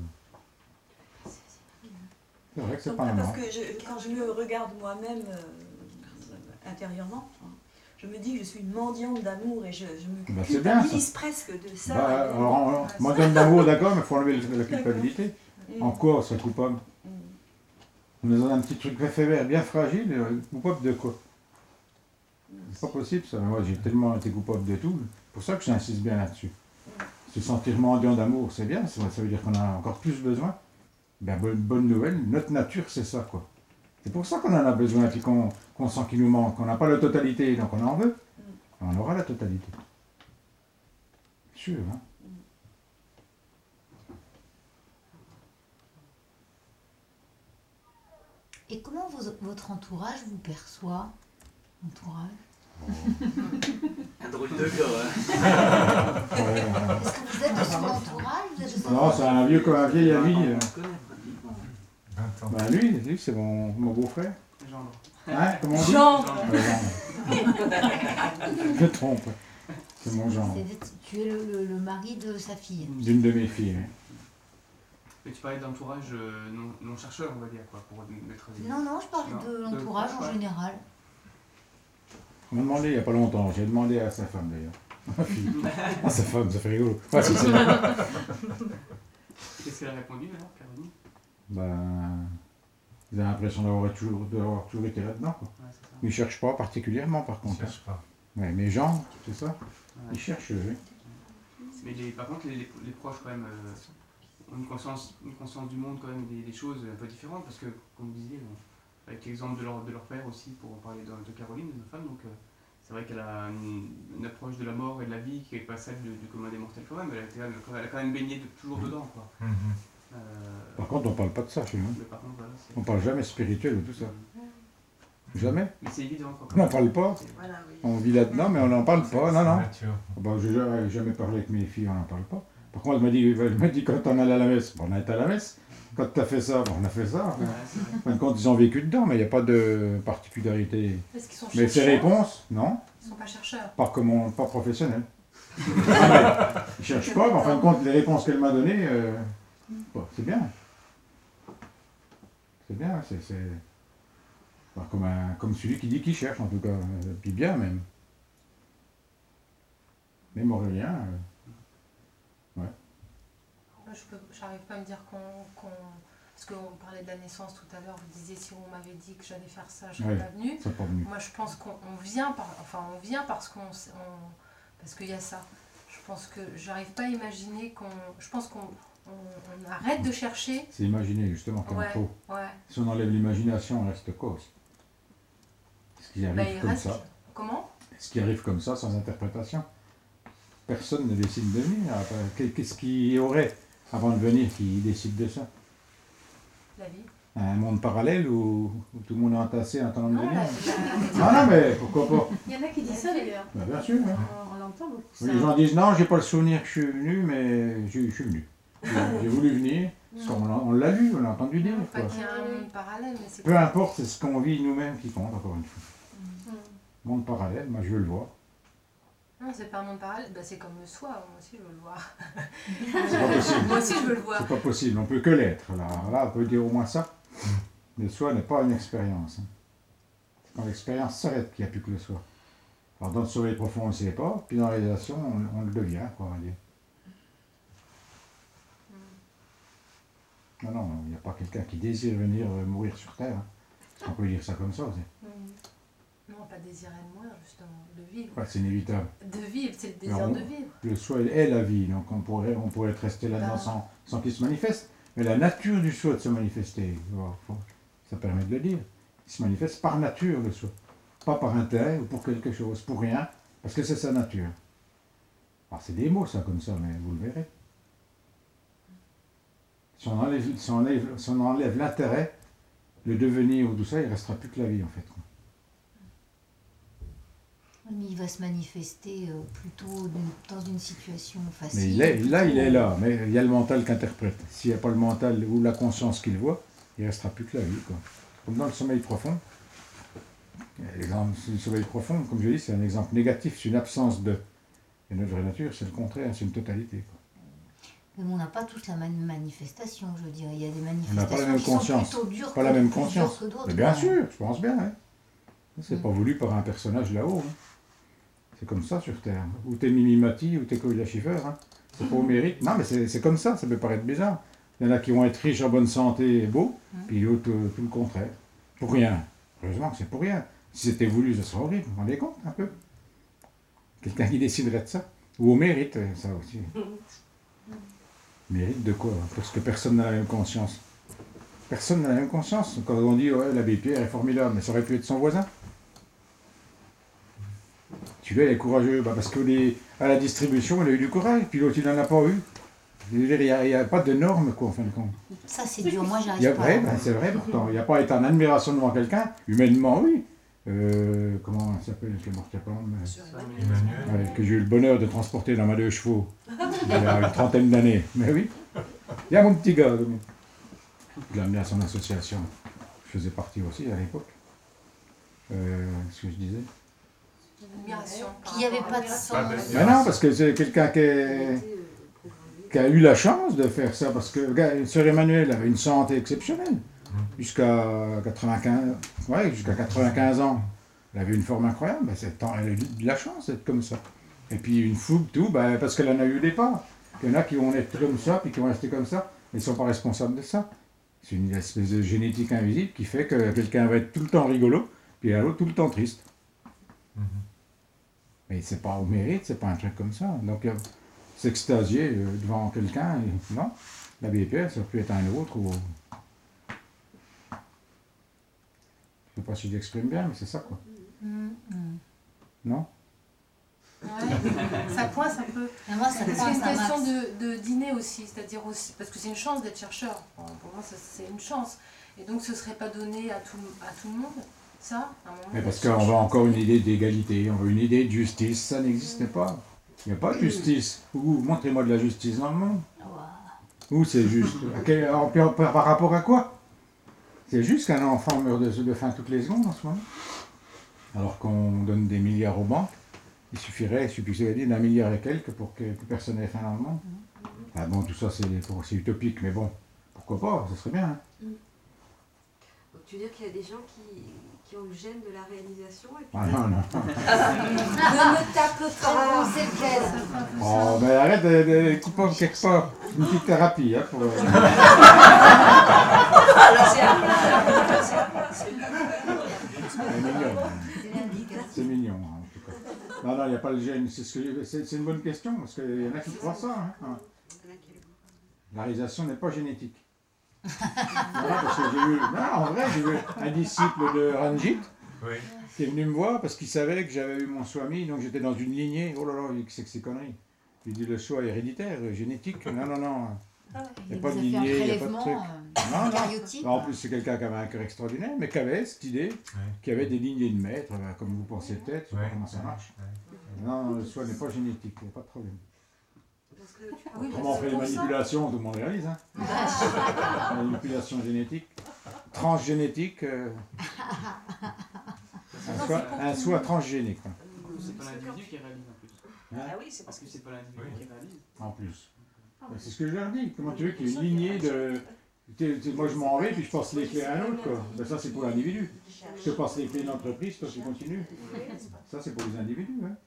C'est vrai que c'est Donc, pas un parce manque. que je, quand je me regarde moi-même, euh, intérieurement. Je me dis que je suis une mendiante d'amour et je, je me Bah, c'est bien, culpabilise presque de ça. Bah, Et- alors, alors, moi, donne d'amour, d'accord, mais il faut enlever la culpabilité. Mm. En quoi on serait coupable? Mm. On est dans un petit truc éphémère, bien fragile, euh, coupable de quoi? C'est pas possible ça. Moi, j'ai tellement été coupable de tout. C'est pour ça que j'insiste bien là-dessus. Se sentir mendiant d'amour, c'est bien, ça ça veut dire qu'on a encore plus besoin. Ben, bonne, bonne nouvelle, notre nature, c'est ça, quoi. C'est pour ça qu'on en a besoin, puis qu'on qu'on sent qu'il nous manque. On n'a pas la totalité, donc on en veut. On aura la totalité. Sûr, hein. Et comment vos- votre entourage vous perçoit? Entourage. Un drôle de gars, hein. Ouais, ouais. Est-ce que vous êtes de son entourage? Vous êtes de son Non, c'est un vieux comme un vieil ami. On là. le connaît pratiquement. vingt ans. Ben, lui, lui c'est mon, mon beau-frère. Genre, Hein, comment on dit? Genre, Ouais, genre. Je me trompe. C'est mon genre. C'est- Tu es le, le- le mari de sa fille. D'une de mes filles. oui. mais tu parlais d'entourage euh, non, non chercheur, on va dire, quoi, pour mettre des... Non, non, je parle Non, de de l'entourage en proche, ouais. général. On m'a demandé il n'y a pas longtemps, j'ai demandé à sa femme d'ailleurs. Ma fille. Ah, sa femme, ça fait rigolo. Ah, si, c'est vrai. Qu'est-ce qu'elle a répondu alors, Caroline? Ben, vous avez l'impression d'avoir toujours, d'avoir toujours été là-dedans, quoi. Ouais, c'est ça. Mais ils ne cherchent pas particulièrement, par On ne contre. hein. cherche pas. Ouais, mes gens, c'est ça. Ouais. Ils cherchent, oui. Mais les, par contre, les, les, les proches, quand même, euh, ont une conscience, une conscience du monde, quand même, des, des choses un peu différentes, parce que, comme vous disiez, bon, avec l'exemple de leur, de leur père aussi, pour parler de, de Caroline, de ma femme, donc euh, c'est vrai qu'elle a une, une approche de la mort et de la vie qui n'est pas celle du, du commun des mortels quand même, elle a, été, elle a quand même baigné de, toujours dedans, quoi. Mhm. Euh, Par contre, on ne parle pas de ça chez nous. mais par contre, voilà, c'est... On ne parle jamais spirituel ou tout ça. Jamais. Mais c'est évident, quoi. On n'en parle pas. C'est- voilà, oui. On vit là-dedans, mais on n'en parle pas. Non, non. Nature. Bah, j'ai jamais, jamais parlé avec mes filles, on n'en parle pas. Par contre, elle m'a dit, elle m'a dit quand on allait à la messe, bon, on a été à la messe. Quand tu as fait ça, bon, on a fait ça. Ouais, c'est vrai. En fin de compte, ils ont vécu dedans, mais il n'y a pas de particularité. Est-ce qu'ils sont Mais ces chercheurs? réponses, non, Ils sont pas chercheurs. pas, comme on- pas professionnelles. Ah, mais ils ne cherchent pas, mais en fin de compte, les réponses qu'elle m'a données, euh, bon, c'est bien. C'est bien, c'est. c'est- enfin, comme, un, comme celui qui dit qu'il cherche, en tout cas. euh, Puis bien, même. Même Aurélien. euh, Moi, je peux, j'arrive pas à me dire qu'on, qu'on- parce qu'on parlait de la naissance tout à l'heure, vous disiez si on m'avait dit que j'allais faire ça, je serais Ouais. pas venue. c'est pas venu. Moi, je pense qu'on on vient, par, enfin, on vient parce qu'on, s- on- parce qu'il y a ça. Je pense que j'arrive pas à imaginer qu'on, je pense qu'on, on, on arrête de chercher. C'est imaginer, justement, qu'il en Ouais. faut. Ouais. Si on enlève l'imagination, on reste quoi aussi? Ce qui arrive Bah, il comme reste. ça. Comment? Ce qui arrive comme ça, sans interprétation. Personne ne décide de venir. Après, Qu'est-ce qu'il y aurait avant de venir qui décide de ça? La vie. Un monde parallèle où, où tout le monde est entassé en attendant de Non, venir? la- Ah non, mais pourquoi pas? Il y en a qui disent ça d'ailleurs. Bah, bien sûr. hein. On, on l'entend beaucoup. Oui, ça. les gens disent non, j'ai pas le souvenir que je suis venu, mais je je suis venu. J'ai j'ai voulu venir, parce qu'on l'a- on l'a lu, on l'a entendu dire. Pas quoi. qu'il y a un monde parallèle, mais c'est Peu importe, c'est ce qu'on vit nous-mêmes qui compte, encore une fois. Mm. Monde parallèle, moi je veux le voir. Non, c'est pas un monde parallèle, bah, c'est comme le soi, moi aussi je veux le voir. C'est pas possible. Moi aussi je veux le voir. C'est pas possible, on peut que l'être. Là, là, on peut dire au moins ça. Le soi n'est pas une expérience. hein. C'est quand l'expérience s'arrête qu'il n'y a plus que le soi. Alors dans le sommeil profond, on ne sait pas, puis dans la réalisation, on, on le devient, quoi, on va dire. Non, non, il n'y a pas quelqu'un qui désire venir euh, mourir sur Terre. hein. On peut dire ça comme ça aussi. Non, pas désirer de mourir, justement, de vivre. Ouais, c'est inévitable. De vivre, c'est le désir Alors, de vivre. Le soi est la vie, donc on pourrait, on pourrait être resté là-dedans Ben. sans, sans qu'il se manifeste. Mais la nature du soi de se manifester, voilà, faut- ça permet de le dire. Il se manifeste par nature, le soi. Pas par intérêt ou pour quelque chose, pour rien, parce que c'est sa nature. Alors c'est des mots ça comme ça, mais vous le verrez. Si on enlève, si on enlève, si on enlève l'intérêt, le devenir ou tout ça, il ne restera plus que la vie en fait. quoi. Mais il va se manifester euh, plutôt d'une- dans une situation facile. Mais il est, là, il plutôt- est là, mais il y a le mental qui interprète. S'il n'y a pas le mental ou la conscience qui le voit, il ne restera plus que la vie. Quoi. Comme dans le sommeil profond. L'exemple du sommeil profond, comme je dis, c'est un exemple négatif, c'est une absence de. Et notre vraie nature, c'est le contraire, c'est une totalité. Quoi. Mais on n'a pas tous la même manifestation, je veux dire. Il y a des n'a manifestations pas la même qui sont conscience. plutôt dures Pas que, la même plus dures conscience. que d'autres. Mais bien quand sûr, je pense bien. hein. C'est pas voulu par un personnage là-haut. Hein. C'est comme ça sur Terre. Ou t'es Mimimati, ou t'es Koila Schiffer. Hein. C'est pas au mérite. Non, mais c'est comme ça, ça peut paraître bizarre. Il y en a qui vont être riches, en bonne santé et beaux, puis l'autre, euh, tout le contraire. Pour rien. Heureusement que c'est pour rien. Si c'était voulu, ça serait horrible. Vous vous rendez compte un peu? Quelqu'un qui déciderait de ça. Ou au mérite, ça aussi. Mérite de quoi? Parce que personne n'a la même conscience. Personne n'a la même conscience. Quand on dit, ouais, l'abbé Pierre est formidable, mais ça aurait pu être son voisin. Celui-là, il est courageux, bah, parce qu'à la distribution, il a eu du courage, puis l'autre, il n'en a pas eu. Il n'y a, a pas de normes, quoi, en fin de compte. Ça, c'est dur. Moi, j'arrive Il y a, pas. ouais, ben, c'est vrai, pourtant. Il n'y a pas à être en admiration devant quelqu'un. Humainement, oui. Euh, comment elle s'appelle, qui est morte il y a pas longtemps, mais... ouais, que j'ai eu le bonheur de transporter dans ma deux chevaux il y a une trentaine d'années. Mais oui, il y a mon petit gars. Je l'ai amené à son association. Je faisais partie aussi à l'époque. Euh, ce que je disais. Admiration. Il n'y avait pas de sang. Mais non, parce que c'est quelqu'un qui, est... qui a eu la chance de faire ça. Parce que regarde, Sœur Emmanuel avait une santé exceptionnelle. Jusqu'à quatre-vingt-quinze, ouais, jusqu'à quatre-vingt-quinze ans. Elle avait une forme incroyable. Ben, elle a eu de la chance d'être comme ça. Et puis une fougue, tout, ben, parce qu'elle en a eu au départ. Il y en a qui vont être comme ça, puis qui vont rester comme ça. Mais ils ne sont pas responsables de ça. C'est une espèce de génétique invisible qui fait que quelqu'un va être tout le temps rigolo, puis l'autre tout le temps triste. Mm-hmm. Mais c'est pas au mérite, c'est pas un truc comme ça. Donc euh, s'extasier euh, devant quelqu'un, non. L'abbé Pierre, ça peut être un autre ou... Je ne sais pas si j'exprime bien, mais c'est ça, quoi. Mmh. Non? Ouais, ça coince un peu. Moi, ça c'est coince une un question max. de, de dîner aussi, c'est-à-dire aussi, parce que c'est une chance d'être chercheur. Bon, pour moi, ça, c'est une chance. Et donc, ce ne serait pas donné à tout, à tout le monde, ça, à un moment. Mais parce qu'on veut encore une idée d'égalité, on veut une idée de justice, ça n'existe pas. Il n'y a pas de justice. Où, montrez-moi de la justice dans le monde. Où c'est juste? Okay, par rapport à quoi? C'est juste qu'un enfant meurt de, de faim toutes les secondes en ce moment. Alors qu'on donne des milliards aux banques, il suffirait, il suffirait d'un milliard et quelques pour que plus personne n'ait faim dans le monde. Ah bon, tout ça c'est utopique, mais bon, pourquoi pas, ça serait bien. Hein. Donc tu veux dire qu'il y a des gens qui, qui ont le gène de la réalisation et puis... Ah non, non. Ne me tape pas. C'est lequel? Oh, ben arrête de, de, de couper quelque part. Une petite thérapie, hein, pour... C'est mignon. C'est mignon, hein, en tout cas. Non, non, il n'y a pas le gène. C'est une bonne question, parce qu'il y en a qui croient ça. Hein. La réalisation n'est pas génétique. Voilà, parce que j'ai eu... Non, en vrai, j'ai eu un disciple de Ranjit, oui, qui est venu me voir parce qu'il savait que j'avais eu mon swami, donc j'étais dans une lignée. Oh là là, c'est que ces conneries. Il dit le soi est héréditaire, génétique. Non, non, non. Il n'y a pas de lignée, il n'y a pas de truc. Non, non. En plus, c'est quelqu'un qui avait un cœur extraordinaire, mais qui avait cette idée, oui, qui avait des lignées de maître, comme vous pensez peut-être, je ne sais pas comment ça marche. Non, le soi n'est pas génétique, il n'y a pas de problème. Oui, comment on fait les manipulations, tout le monde réalise. Hein. Manipulation génétique, transgénétique, euh, un, soi, un soi transgénique. Hein. C'est pas l'individu qui réalise en plus. Hein? Ah oui, c'est parce que c'est pas l'individu oui, qui réalise. En plus. Ben, c'est ce que je leur dis. Comment tu veux qu'il y ait une lignée de... T'es, t'es, moi je m'en vais puis je passe les clés à un autre. Quoi. Ben, ça c'est pour l'individu. Je te passe les clés de l'entreprise, toi tu continues. Ça c'est pour les individus. Hein.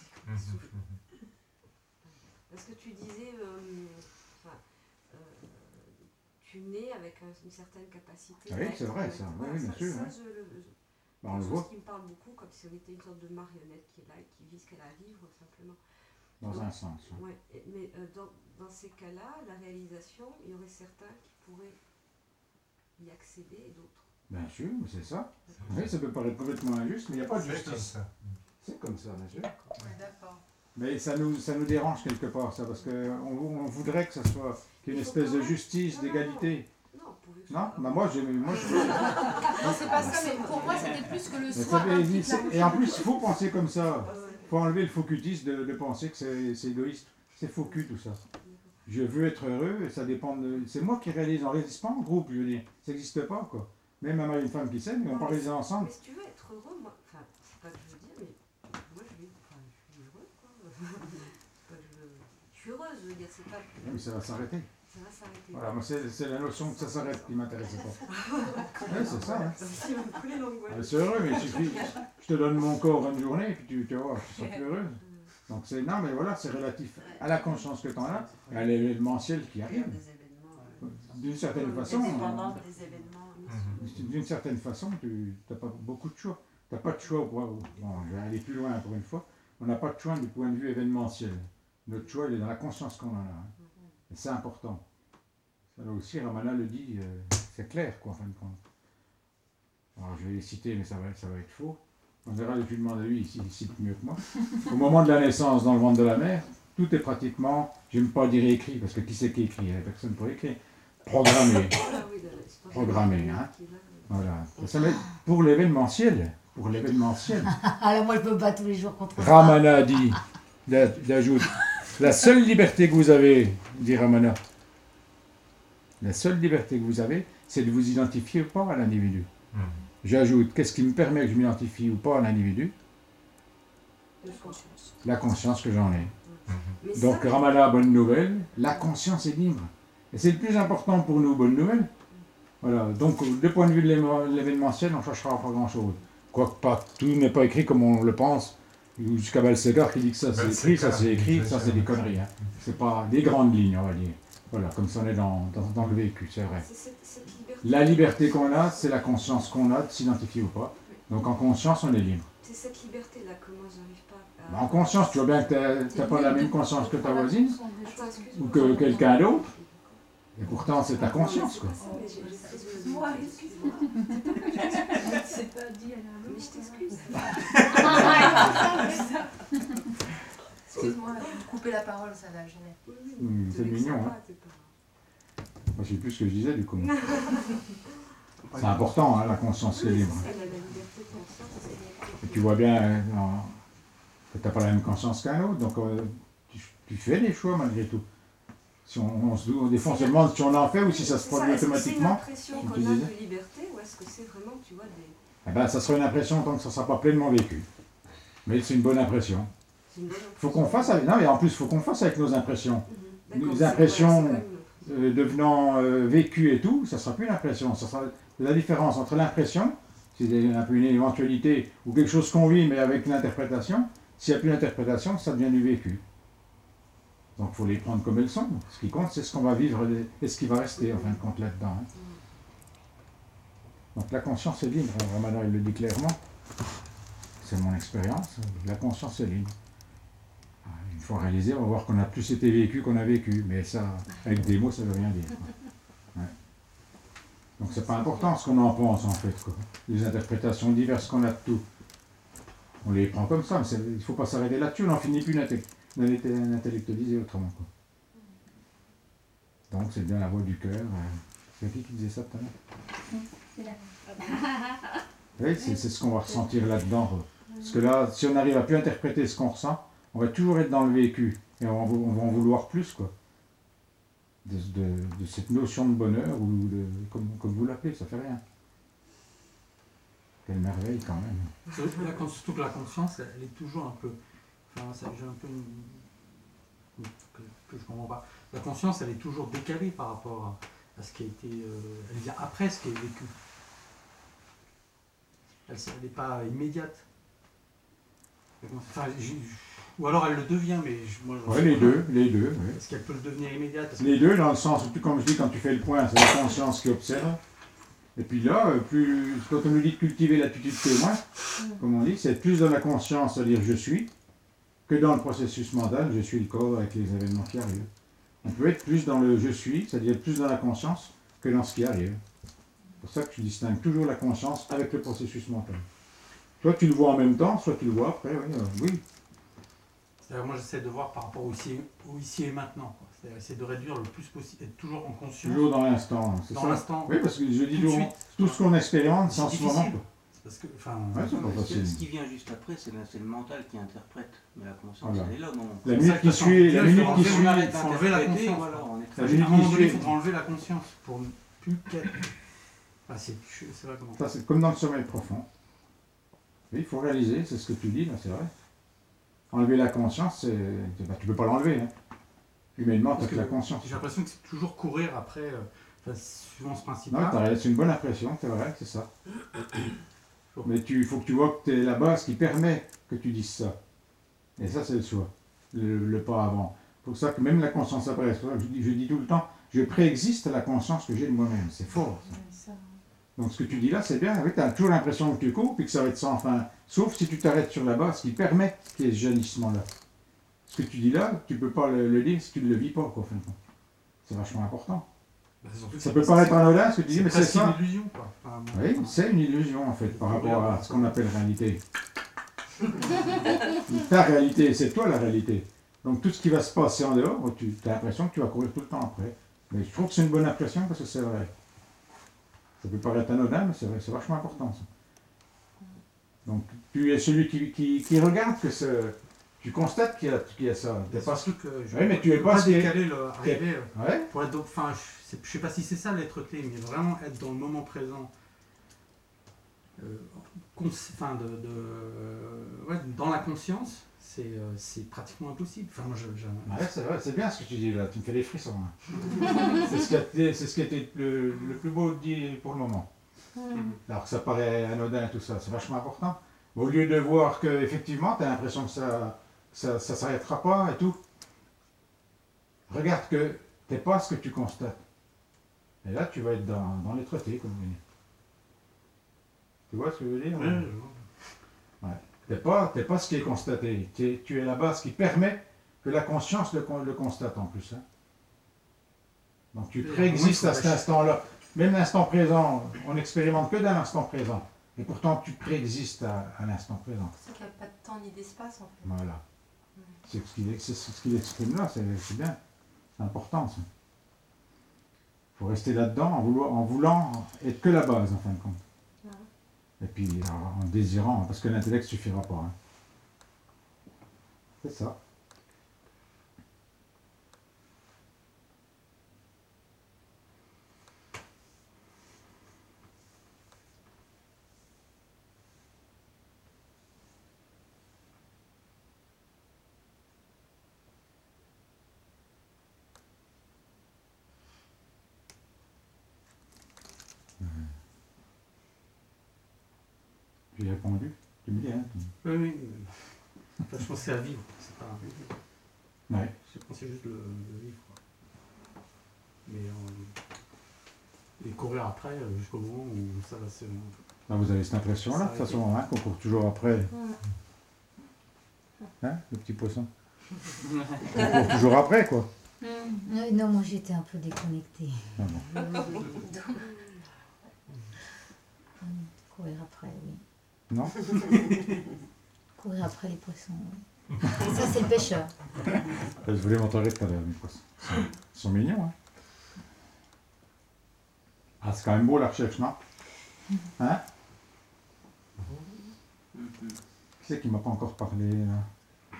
Parce que tu disais, euh, enfin, euh, tu nais avec un, une certaine capacité. Ah oui, c'est vrai ça, oui, oui, bien ça, sûr. Ça, hein. je, le, je, ben, on le voit. Ce qui me parle beaucoup, comme si on était une sorte de marionnette qui est là et qui vit ce qu'elle a à vivre, simplement. Dans Donc, un sens. Ouais. Ouais, mais euh, dans, dans ces cas-là, la réalisation, il y aurait certains qui pourraient y accéder et d'autres. Bien sûr, mais c'est ça. Oui, ça peut paraître complètement injuste, mais il n'y a pas de justice. C'est comme ça, bien sûr. D'accord. Mais ça nous, ça nous dérange quelque part, ça, parce qu'on on voudrait que ça soit qu'il y ait une espèce de justice, d'égalité. Non, non, bah moi, j'ai, moi je... Non, c'est pas ça, mais pour moi, c'était plus que le soi. Et en plus, il faut penser comme ça. Il faut enlever le focutisme de, de penser que c'est égoïste. C'est faux cul, tout ça. Je veux être heureux, et ça dépend de... C'est moi qui réalise, on ne réalise pas en groupe, je veux dire. Ça n'existe pas, quoi. Même un mari et une femme qui s'aiment, ils vont pas réaliser ensemble. Mais si tu veux être heureux, moi... Enfin, c'est pas que je veux dire, mais moi, je, vais... enfin, je suis heureuse, quoi. Pas que je... je suis heureuse, je veux dire, c'est pas... Oui, mais ça va s'arrêter. Ça va s'arrêter. Voilà, moi c'est, c'est la notion que ça s'arrête qui m'intéressait pas. Ouais, c'est ça. Hein. Ça va me couler l'angoisse. Ah, c'est heureux, mais il suffit. Je te donne mon corps une journée et puis tu, tu vas voir, tu seras plus heureuse. Donc c'est non, mais voilà, c'est relatif à la conscience que tu en as et à l'événementiel qui arrive. D'une certaine façon, Dépendant des événements. d'une certaine façon, tu n'as pas beaucoup de choix. Tu n'as pas de choix. Bon, je vais aller plus loin pour une fois. On n'a pas de choix du point de vue événementiel. Notre choix, il est dans la conscience qu'on en a. Hein. Et c'est important. Ça là aussi, Ramana le dit, euh, c'est clair, quoi, en fin de compte. Alors, je vais les citer, mais ça va, ça va être faux. On verra, tu demandes à lui, il, il cite mieux que moi. Au moment de la naissance dans le ventre de la mère, tout est pratiquement, je n'aime pas dire écrit, parce que qui c'est qui écrit? Il n'y a personne pour écrire. Programmé. Programmé, hein. Voilà. Ça va être pour l'événementiel. Pour l'événementiel. Alors moi je me bats tous les jours contre ça. Ramana dit, d'ajoute, la seule liberté que vous avez, dit Ramana, la seule liberté que vous avez, c'est de vous identifier ou pas à l'individu. Mmh. J'ajoute, qu'est-ce qui me permet que je m'identifie ou pas à l'individu? La conscience. La conscience que j'en ai. Mais Donc ça, Ramana, bonne nouvelle, la conscience est libre. Et c'est le plus important pour nous, bonne nouvelle. Voilà, donc du point de vue de l'événementiel, on ne cherchera pas grand-chose. Quoique pas, tout n'est pas écrit comme on le pense. Jusqu'à Balségar qui dit que ça c'est écrit, ça c'est écrit, ça c'est des conneries. Hein. C'est pas des grandes lignes, on va dire. Voilà, comme ça on est dans, dans, dans le vécu, c'est vrai. c'est cette, cette liberté. La liberté qu'on a, c'est la conscience qu'on a de s'identifier ou pas. Donc en conscience, on est libre. C'est cette liberté-là que moi j'arrive pas à... Bah, en conscience, tu vois bien que tu n'as pas la même conscience que ta voisine Attends, excuse-moi. ou que quelqu'un d'autre. Et pourtant, c'est ta conscience, quoi. Excuse-moi, excuse-moi. C'est pas dit à la Mais je t'excuse. Excuse-moi, couper la parole, ça va gêner. Mmh, c'est mignon, hein. Moi, je sais plus ce que je disais, du coup. C'est important, hein, la conscience qui est libre. Et tu vois bien euh, que tu n'as pas la même conscience qu'un autre, donc euh, tu, tu fais des choix malgré tout. Si on, on se, des fois, on se demande si on en fait ou si ça se produit automatiquement. C'est une impression qu'on a de liberté ou est-ce que c'est vraiment, tu vois, des... Eh ben, ça sera une impression tant que ça ne sera pas pleinement vécu. Mais c'est une bonne impression. Il faut qu'on fasse avec... Non, mais en plus, il faut qu'on fasse avec nos impressions. Mm-hmm. Les impressions euh, devenant euh, vécues et tout, ça ne sera plus une impression. Ça sera la différence entre l'impression, c'est un peu une éventualité ou quelque chose qu'on vit mais avec l'interprétation. S'il n'y a plus d'interprétation, ça devient du vécu. Donc il faut les prendre comme elles sont. Ce qui compte, c'est ce qu'on va vivre et ce qui va rester en fin de compte là-dedans. Hein. Donc la conscience est libre, Ramana il le dit clairement. C'est mon expérience, la conscience est libre. Une fois réalisé, on va voir qu'on a plus été vécu qu'on a vécu. Mais ça, avec des mots, ça ne veut rien dire. Ouais. Donc c'est pas important ce qu'on en pense en fait. Quoi. Les interprétations diverses qu'on a de tout. On les prend comme ça, mais il ne faut pas s'arrêter là-dessus, on n'en finit plus d'intellectualiser autrement. Quoi. Donc c'est bien la voix du cœur. C'est qui qui disait ça tout à l'heure? Oui, c'est, c'est ce qu'on va ressentir là-dedans. Parce que là, si on n'arrive à plus interpréter ce qu'on ressent, on va toujours être dans le vécu. Et on va, on va en vouloir plus, quoi. De, de, de cette notion de bonheur, ou de, comme, comme vous l'appelez, ça fait rien. Quelle merveille quand même. La, surtout que la conscience, elle est toujours un peu... Enfin, ça, j'ai un peu une... une que, que je comprends pas. La conscience, elle est toujours décalée par rapport à, à ce qui a été... Euh, elle vient après ce qui est vécu. Elle n'est pas immédiate. Enfin, ou alors elle le devient, mais je, moi... Oui, les deux, les deux. Oui. Est-ce qu'elle peut le devenir immédiate? Les deux, dans le sens où, comme je dis, quand tu fais le point, c'est la conscience qui observe. Et puis là, plus, quand on nous dit de cultiver l'attitude témoin, comme on dit, c'est plus dans la conscience, c'est-à-dire je suis, que dans le processus mental, je suis le corps avec les événements qui arrivent. On peut être plus dans le je suis, c'est-à-dire plus dans la conscience, que dans ce qui arrive. C'est pour ça que tu distingues toujours la conscience avec le processus mental. Soit tu le vois en même temps, soit tu le vois après, oui. Euh, oui. C'est-à-dire, moi j'essaie de voir par rapport au ici, au ici et maintenant. Quoi. C'est-à-dire essayer de réduire le plus possible, être toujours en conscience. Toujours dans l'instant, c'est dans ça. l'instant. Oui, parce que je dis tout, toujours, tout ce qu'on expérimente, c'est en ce moment. Parce que, enfin, ouais, c'est pas facile. Ce qui vient juste après, c'est, c'est le mental qui interprète. Mais la conscience, voilà. elle est là, non? La minute qui suit, la minute qui suit, il faut enlever la conscience. Voilà, on est très... À un moment donné, il faudra enlever la conscience pour ne plus qu'être. Ah, c'est, c'est vrai comment. Ça, c'est comme dans le sommeil profond. Oui, il faut réaliser, c'est ce que tu dis, là, c'est vrai. Enlever la conscience, c'est... Bah, tu ne peux pas l'enlever. Hein. Humainement, tu Parce as que la conscience. J'ai l'impression que c'est toujours courir après, euh, enfin, suivant ce Non, principe-là. t'as- c'est une bonne impression, c'est vrai, c'est ça. Mais il faut que tu vois que tu es la base qui permet que tu dises ça. Et ça, c'est le choix, le, le pas avant. C'est pour ça que même la conscience après, c'est pour ça que je dis, je dis tout le temps, je préexiste à la conscience que j'ai de moi-même. C'est fort. Ça. Donc ce que tu dis là, c'est bien. Oui, tu as toujours l'impression que tu cours, puis que ça va être sans fin. Sauf si tu t'arrêtes sur la base qui permet qu'il y ait ce jaillissement-là. Ce que tu dis là, tu ne peux pas le, le dire si tu ne le vis pas, quoi, au fin de compte. C'est vachement important. Bah, surtout que Ça c'est- peut paraître anodin, ce que tu dis, c'est mais c'est presque ça. une illusion, quoi. Enfin, bon, Oui, enfin, c'est une illusion, en fait, par rapport à ce qu'on appelle réalité. Ta réalité, c'est toi la réalité. Donc tout ce qui va se passer en dehors, tu as l'impression que tu vas courir tout le temps après. Mais je trouve que c'est une bonne impression parce que c'est vrai. Ça peut paraître anodin, mais c'est vrai, c'est vachement important ça. Donc tu es celui qui, qui, qui regarde que ce... Tu constates qu'il y a, qu'il y a ça. T'es c'est pas... un truc que je Oui, mais tu je es peux pas pas ce qui est- décaler, le, arriver, euh, Ouais. pour être dans- enfin, je sais, je sais pas si c'est ça l'être clé, mais vraiment être dans le moment présent, euh, cons- enfin, de, de, euh, ouais, dans la conscience, c'est euh, c'est pratiquement impossible. Enfin, moi, je, je- Ouais, c'est vrai, c'est bien ce que tu dis là, tu me fais des frissons. hein. c'est ce qui a été, c'est ce qui a été le, le plus beau dit pour le moment. Alors que ça paraît anodin tout ça, c'est vachement important. Au lieu de voir que effectivement, tu as l'impression que ça ça, ça s'arrêtera pas et tout. Regarde que t'es pas ce que tu constates. Et là, tu vas être dans, dans l'étreté, comme on dit. Tu vois ce que je veux dire? Ouais, je vois. Ouais. T'es pas, t'es pas ce qui est constaté. T'es- tu es la base qui permet que la conscience le, con- le constate en plus. hein. Donc tu Et préexistes moi, il à faut cet lâcher. instant-là. Même l'instant présent, on n'expérimente que dans l'instant présent. Et pourtant, tu préexistes à, à l'instant présent. C'est ça qu'il n'y a pas de temps ni d'espace en fait. Voilà. C'est ce qu'il c'est ce qu'il exprime là, c'est c'est bien. C'est important ça. Il faut rester là-dedans en voulant, en voulant être que la base en fin de compte. Ouais. Et puis en, en désirant, parce que l'intellect ne suffira pas. hein. C'est ça. J'ai répondu. Tu me dis, hein tu- Oui, oui. euh, enfin, je pensais à vivre, c'est pas un Ouais. Je pensais juste le, le vivre. Quoi. Mais euh, et courir après euh, jusqu'au moment où ça va se. Là, vous avez cette impression-là, de toute façon, hein, qu'on court toujours après. Hein, le petit poisson. On court toujours après, quoi. Euh, Non, moi j'étais un peu déconnectée. Ah bon. Courir après, oui. Non? Courir après les poissons, oui. Ça, c'est le pêcheur. Je voulais montrer tout à l'heure, mes poissons. Ils sont, ils sont mignons, hein. Ah, c'est quand même beau la recherche, non? Hein? Qui c'est qui m'a pas encore parlé, là?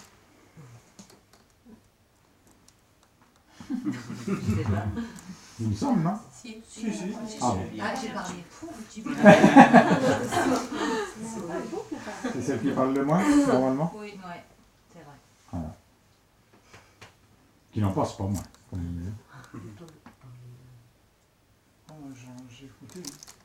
Il me semble, non? Si, Si, si. Ah bon. Ah, j'ai parlé. C'est celle qui parle le moins, normalement? Oui, ouais, c'est vrai. Voilà. Qui n'en passe pas moins, comme il dit. Ah, moi, j'en- j'ai écouté.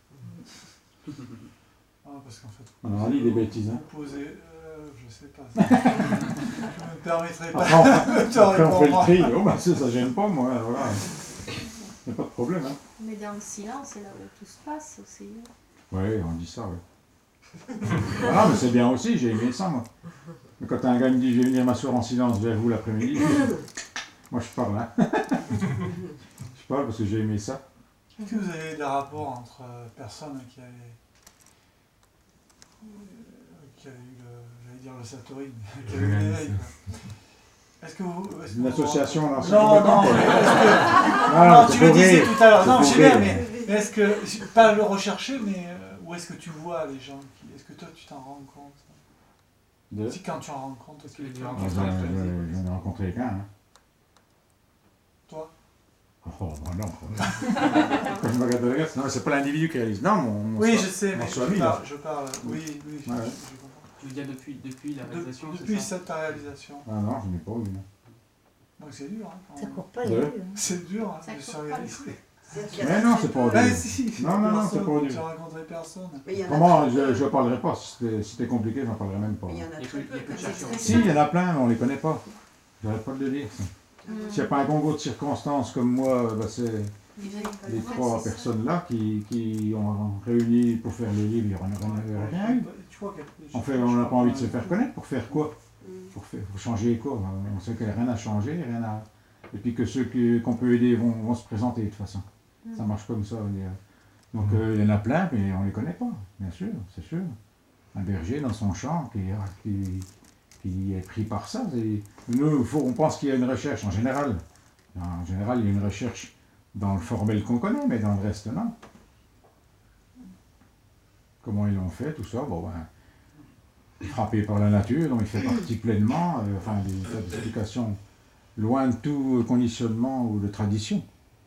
Ah, parce qu'en fait. On en lit des bêtises, hein. Vous posez, euh, je sais pas. Je ne me permettrai pas Après, on, de te après, on fait le répondre. tri. Oh, bah, ça, ça gêne pas, moi. Voilà. Il n'y a pas de problème, hein. Mais dans le silence, c'est là où tout se passe aussi. Oui, on dit ça, oui. Ah, mais c'est bien aussi, j'ai aimé ça, moi. Mais quand un gars me dit, je vais venir m'asseoir en silence vers vous l'après-midi, moi, je parle, hein. Je parle parce que j'ai aimé ça. Est-ce que vous avez des rapports entre euh, personnes qui avaient, euh, qui avaient eu, le, j'allais dire le Satori, mais qui avaient eu l'éveil, quoi. Est-ce que vous... Est-ce que Une vous- association, là, c'est Non, complètement- non, mais est-ce que... Ah, non, c'est tu le pour disais rire. tout à l'heure. C'est Non, pour je sais bien, rire. mais est-ce que... Pas le rechercher, mais euh, où est-ce que tu vois les gens qui... Est-ce que toi, tu t'en rends compte? De... Si quand tu en rencontres, est-ce que tu en Ah, rencontres? j'en ai- j'en ai rencontré qu'un, hein. Toi? Oh, bah non. Quand je me regarde de la non, c'est pas l'individu qui réalise. Non, mon, mon Oui, so- je sais, mon mais soami, je là. parle, je parle. Oui, oui, je, Ouais. je- je comprends. Tu veux dire depuis, depuis la De- réalisation c'est depuis ça cette réalisation. Ah non, je n'ai pas eu. non. Donc c'est dur. Hein, quand Ça même. court pas les Ouais. rues. hein. C'est dur hein, Ça de court s'organiser. Mais non, c'est pas au Ah, début. si, si, Non, non, non, c'est personne, pas au début. j'ai rencontré personne. Mais il y en a Comment très je peu. je parlerai pas. Si c'était si c'était compliqué, j'en parlerai même pas. Mais il y en a Il y a très peu- peu. il y a peu de comme chercheurs. ça. Si, il y en a plein, mais on les connaît pas. J'arrête pas de le dire. ça. Mm. S'il n'y a pas un congo de circonstances comme moi, bah, c'est Ils viennent pas les le trois faire, c'est ça. personnes-là qui, qui ont réuni pour faire le livre, il n'y aurait rien, rien eu. Tu vois que- En fait, on n'a pas envie de se faire connaître pour faire quoi? Mm. Pour, faire, pour changer quoi? On sait qu'il n'y a rien à changer, rien à... Et puis que ceux qui- qu'on peut aider vont, vont se présenter de toute façon. Ça marche comme ça. on est- Donc euh, il y en a plein, mais on ne les connaît pas, bien sûr, c'est sûr. Un berger dans son champ qui, qui, qui est pris par ça. c'est- Nous, il faut, on pense qu'il y a une recherche en général. En général, il y a une recherche dans le formel qu'on connaît, mais dans le reste, non. Comment ils l'ont fait, tout ça, bon ben, frappé par la nature, dont il fait partie pleinement, euh, enfin, des tas d'explications loin de tout conditionnement ou de tradition.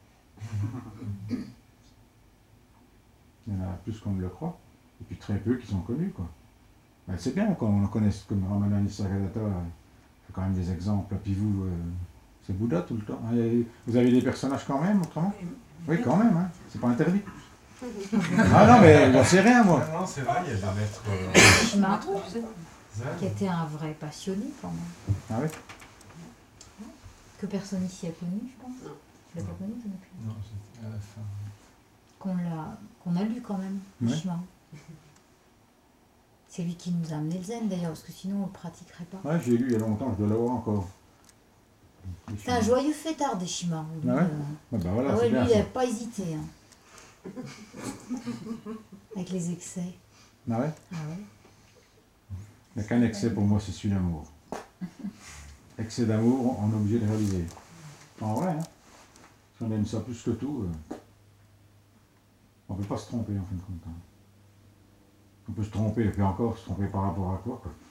Il y en a plus qu'on ne le croit, et puis très peu qui sont connus, quoi. Ben, c'est bien qu'on en connaisse, comme Ramana Nisargadatta, c'est quand même des exemples, puis vous, euh, c'est Bouddha tout le temps. Et vous avez des personnages quand même, autrement? Oui, quand même, hein. C'est pas interdit. Ah non, mais j'en sais rien, moi. Non, non, c'est vrai, il y a des maîtres. euh, Shimaru, zen. qui était un vrai passionné quand même. Ah oui? Que personne ici a connu, je pense. Non. Tu l'as pas connu, toi non plus? Non, c'était à la fin. Qu'on l'a, qu'on a lu quand même, Ouais. Shimaru. C'est lui qui nous a amené le zen d'ailleurs, parce que sinon on ne le pratiquerait pas. Ouais, j'ai lu il y a longtemps, je dois l'avoir encore. C'est un joyeux fêtard des Shimaru. lui, Ah ouais? euh. Ah bah voilà, Ah c'est ouais, lui, bien il ça. n'a pas hésité. Hein. Avec les excès. Ah ouais? Ah ouais. Il n'y a qu'un excès pour moi, c'est celui d'amour. Excès d'amour, on est obligé de réaliser. En vrai, hein? Si on aime ça plus que tout, euh, on ne peut pas se tromper en fin de compte. hein. On peut se tromper, et puis encore, se tromper par rapport à quoi, quoi.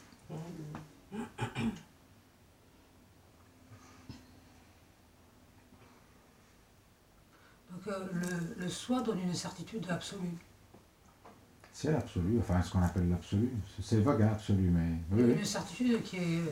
Donc euh, le, le soi donne une certitude absolue. C'est l'absolu, enfin ce qu'on appelle l'absolu. C'est- C'est vague, hein, absolu, mais oui, oui. Une certitude qui est...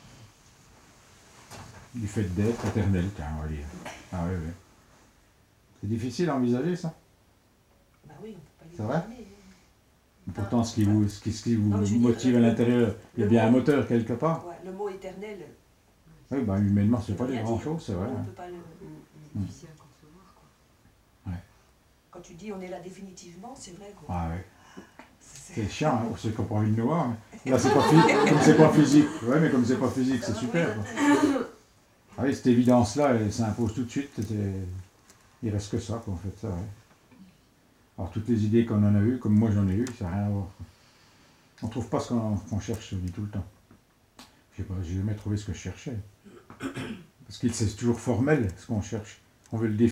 Du fait d'être éternel, tiens, on va dire. Ah oui, oui. C'est difficile à envisager, ça. Bah oui, on peut pas C'est vrai? l'imaginer. Pourtant, ce qui vous, ce qui, ce qui vous Non, mais je veux dire, motive à le- l'intérieur, il y a le bien un mot- moteur quelque part. Ouais, le mot éternel, Oui, bah, humainement, c'est ça pas veut des rien grands dire. choses, c'est vrai. On hein. peut pas le- Mm. Difficile à concevoir, quoi. Quand tu dis on est là définitivement, c'est vrai. Quoi. Ah ouais. C'est- C'est chiant, hein, pour ceux qui n'ont pas envie de nous voir. mais Là, c'est pas physique. Comme c'est pas physique. Ouais, mais comme c'est pas physique, c'est super. quoi. Ah oui, cette évidence-là, elle s'impose tout de suite. c'est- Il reste que ça, quoi, en fait, ça, ouais. Alors, toutes les idées qu'on en a eues, comme moi j'en ai eu, ça n'a rien à voir. quoi. On trouve pas ce qu'on qu'on cherche, je dis tout le temps. Je sais pas, j'ai jamais trouvé ce que je cherchais. Parce que c'est toujours formel, ce qu'on cherche. On veut le définir.